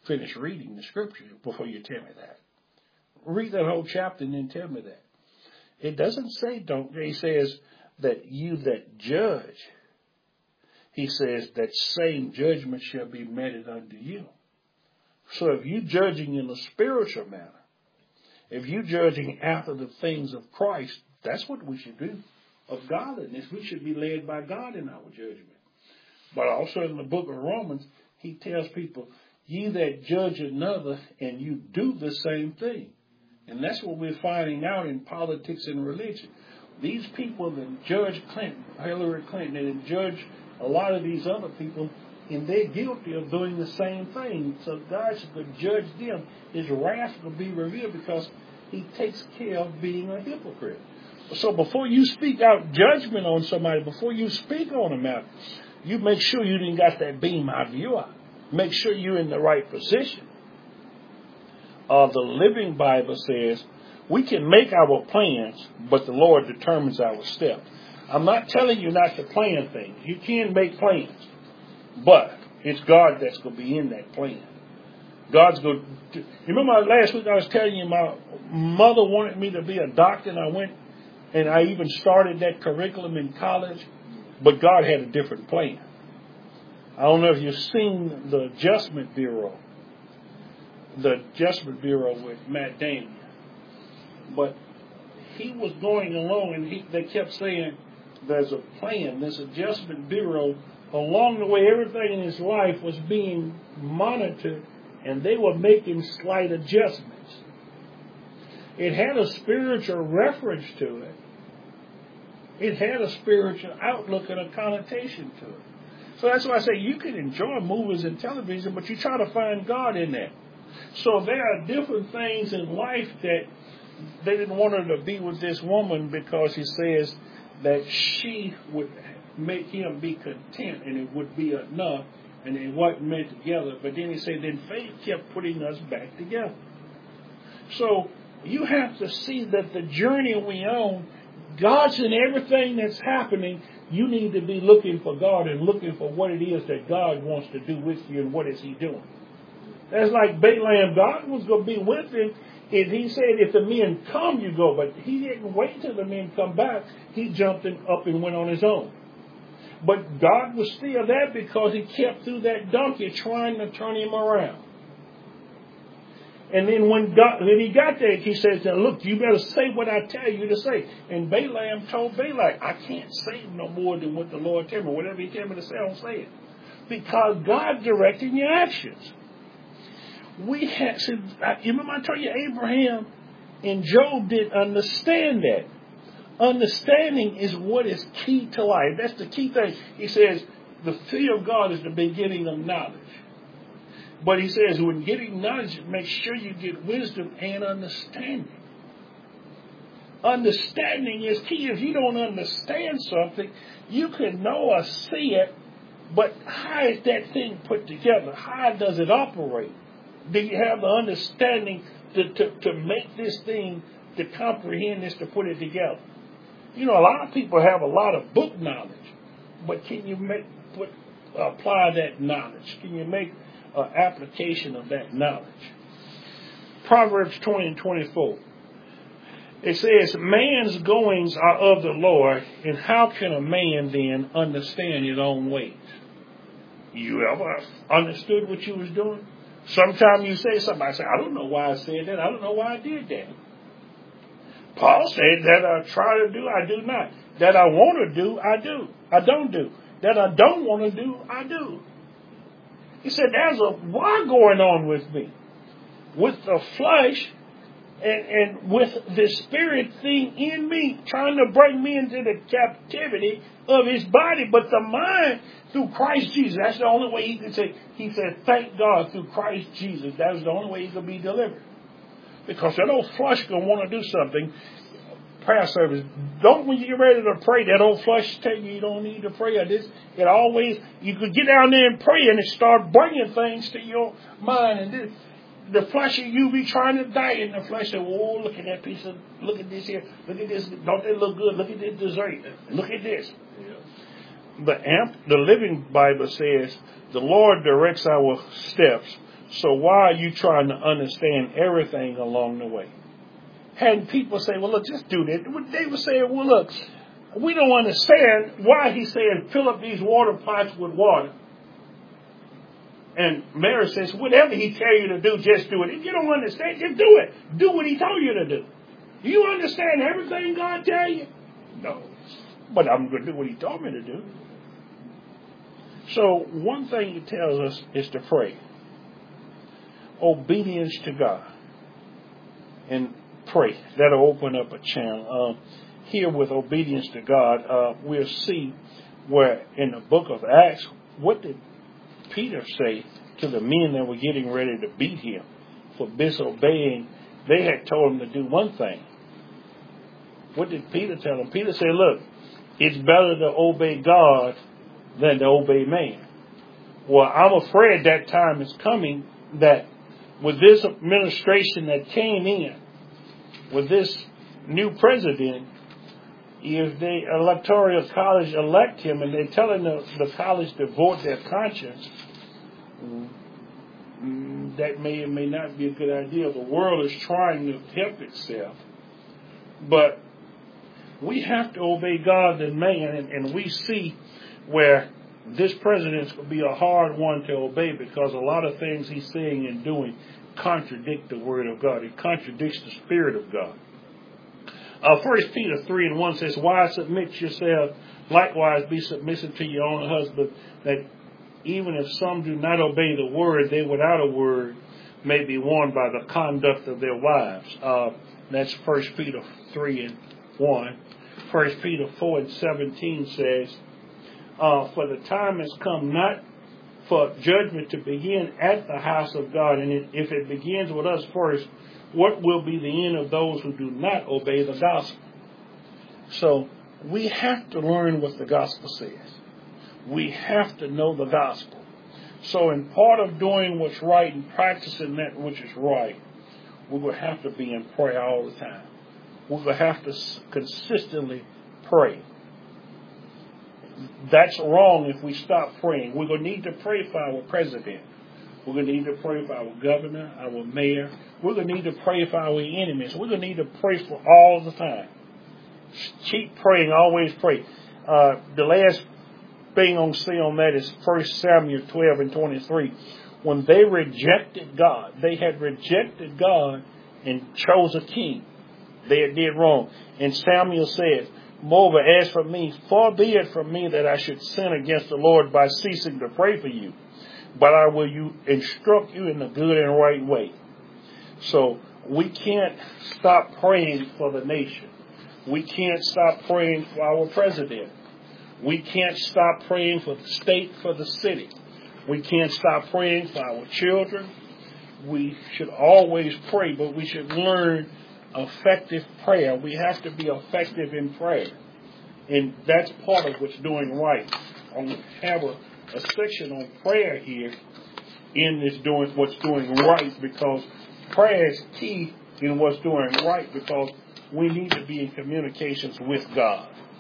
finish reading the scripture before you tell me that. Read that whole chapter and then tell me that. It doesn't say don't. He says that you that judge, he says that same judgment shall be meted unto you. So if you're judging in a spiritual manner, if you're judging after the things of Christ, that's what we should do. Of godliness, we should be led by God in our judgment. But also in the book of Romans, he tells people, ye that judge another and you do the same thing. And that's what we're finding out in politics and religion. These people that judge Clinton, Hillary Clinton, and judge a lot of these other people, and they're guilty of doing the same thing. So God should judge them. His wrath will be revealed because he takes care of being a hypocrite. So before you speak out judgment on somebody, before you speak on them out, you make sure you didn't got that beam out of your eye. Make sure you're in the right position. Uh, the Living Bible says we can make our plans, but the Lord determines our steps. I'm not telling you not to plan things. You can make plans, but it's God that's going to be in that plan. God's going to... You remember last week I was telling you my mother wanted me to be a doctor, and I went and I even started that curriculum in college, but God had a different plan. I don't know if you've seen the Adjustment Bureau, the Adjustment Bureau with Matt Damon, but he was going along, and he, they kept saying, there's a plan, this Adjustment Bureau. Along the way, everything in his life was being monitored, and they were making slight adjustments. It had a spiritual reference to it. It had a spiritual outlook and a connotation to it. So that's why I say you can enjoy movies and television, but you try to find God in that. So there are different things in life that they didn't want her to be with this woman because he says that she would make him be content and it would be enough and it wasn't meant together. But then he said, then faith kept putting us back together. So you have to see that the journey we on, God's in everything that's happening. You need to be looking for God and looking for what it is that God wants to do with you and what is he doing. That's like Balaam. God was going to be with him. And he said, if the men come, you go. But he didn't wait till the men come back. He jumped up and went on his own. But God was still there because he kept through that donkey trying to turn him around. And then when, God, when he got there, he says, now look, you better say what I tell you to say. And Balaam told Balak, I can't say no more than what the Lord tells me. Whatever he tells me to say, I'll say it. Because God's directing your actions. We had, you remember I told you Abraham and Job didn't understand that. Understanding is what is key to life. That's the key thing. He says the fear of God is the beginning of knowledge. But he says when getting knowledge, make sure you get wisdom and understanding. Understanding is key. If you don't understand something, you can know or see it, but how is that thing put together? How does it operate? Do you have the understanding to, to, to make this thing, to comprehend this, to put it together? You know, a lot of people have a lot of book knowledge, but can you make put apply that knowledge? Can you make an application of that knowledge? Proverbs twenty and twenty-four. It says, man's goings are of the Lord, and how can a man then understand his own ways? You ever understood what you was doing? Sometimes you say something, I say, I don't know why I said that. I don't know why I did that. Paul said that I try to do, I do not. That I want to do, I do. I don't do. That I don't want to do, I do. He said, there's a war going on with me. With the flesh and, and with the spirit thing in me, trying to bring me into the captivity of his body. But the mind, through Christ Jesus, that's the only way he can say, he said, thank God through Christ Jesus. That was the only way he could be delivered. Because that old flesh going to want to do something. Prayer service. Don't, when you get ready to pray, that old flesh tell you you don't need to pray. Or this, it always, you could get down there and pray and it start bringing things to your mind. And this, the flesh of you be trying to die in the flesh. And, oh, look at that piece of, look at this here. Look at this. Don't they look good? Look at this dessert. Look at this. Yeah. The, amp, the Living Bible says, the Lord directs our steps, So why are you trying to understand everything along the way? Had people say, well, look, just do that. They would say, well, look, we don't understand why he's saying fill up these water pots with water. And Mary says, whatever he tell you to do, just do it. If you don't understand, just do it. Do what he told you to do. Do you understand everything God tell you? No. But I'm going to do what he told me to do. So one thing he tells us is to pray. Obedience to God. And pray. That'll open up a channel. Uh, here with obedience to God, uh, we'll see where in the book of Acts, what did Peter say to the men that were getting ready to beat him for disobeying? They had told him to do one thing. What did Peter tell him? Peter said, look, it's better to obey God than to obey man. Well, I'm afraid that time is coming that with this administration that came in, with this new president, if the electoral college elect him and they're telling the, the college to vote their conscience, that may or may not be a good idea. The world is trying to help itself. But we have to obey God and man, and, and we see where this president's going to be a hard one to obey because a lot of things he's saying and doing contradict the word of God. It contradicts the spirit of God. Uh, First Peter three and one says, "Wives, submit yourself, likewise be submissive to your own husband, that even if some do not obey the word, they without a word may be warned by the conduct of their wives." Uh, that's First Peter three and one. First Peter four and seventeen says, uh, "For the time has come not for judgment to begin at the house of God, and it, if it begins with us first, what will be the end of those who do not obey the gospel?" So we have to learn what the gospel says. We have to know the gospel. So in part of doing what's right and practicing that which is right, we will have to be in prayer all the time. We will have to consistently pray. That's wrong if we stop praying. We're going to need to pray for our president. We're going to need to pray for our governor, our mayor. We're going to need to pray for our enemies. We're going to need to pray for all the time. Keep praying, always pray. Uh, the last thing I'm going to say on that is First Samuel twelve and twenty-three. When they rejected God, they had rejected God and chose a king. They did wrong. And Samuel said, "Moreover, as for me, far be it from me that I should sin against the Lord by ceasing to pray for you. But I will you instruct you in the good and right way." So we can't stop praying for the nation. We can't stop praying for our president. We can't stop praying for the state, for the city. We can't stop praying for our children. We should always pray, but we should learn effective prayer. We have to be effective in prayer. And that's part of what's doing right. I have a, a section on prayer here in this doing what's doing right, because prayer is key in what's doing right, because we need to be in communications with God.